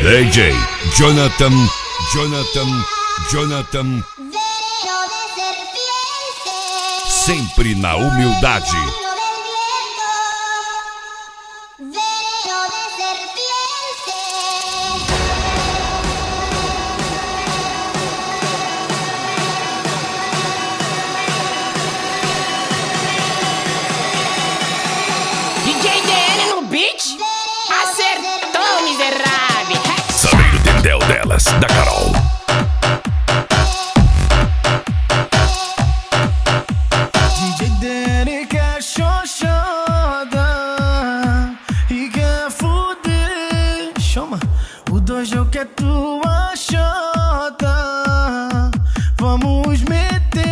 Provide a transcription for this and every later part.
DJ Jonathan. Sempre na humildade. DJ DN no beat, acertou, miserável. Sabendo o tendel delas, da Carol. DJ DN quer xoxoda e quer fuder. Chama, o dojo quer tua xota. Vamos meter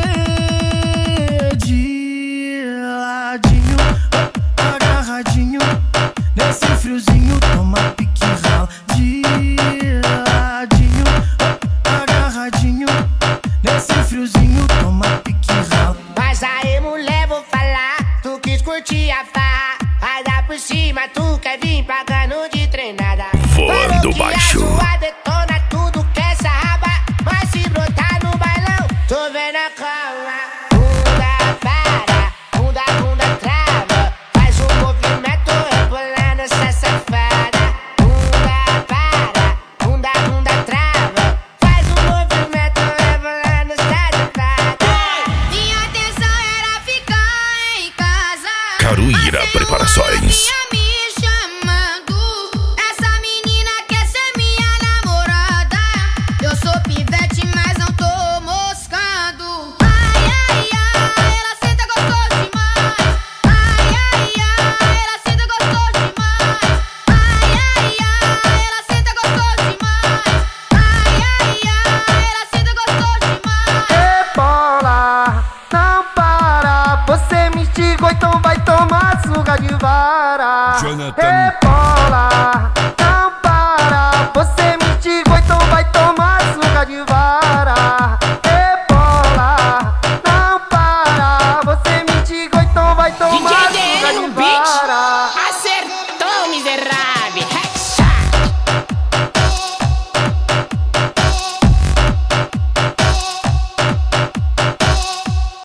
de ladinho, agarradinho, nesse friozinho, toma pique rala. De ladinho, agarradinho, nesse friozinho, toma pique rala. Mas aí, mulher, vou falar, tu quis curtir a farra, vai dar por cima, tu quer vir pagando de treinada. Voando baixo. A detona tudo que essa raba, mas se brotar no bailão, tô vendo a calma. Bunda para, bunda trava, faz um movimento rebolando essa safada. Bunda para, bunda trava, faz um movimento rebolando essa safada. Minha intenção era ficar em casa. Caruíra Preparações. Me chamando. Essa menina quer ser minha namorada. Eu sou pivete, mas não tô moscando. Ai, ai, ai, ela senta gostoso demais. Ai, ai, ai, ela senta gostoso demais. Ai, ai, ai, ela senta gostoso demais. Ai, ai, ai, ela senta gostoso demais. Rebola, não para. Você me instigou, então vai tomar surra de vara. Jonathan.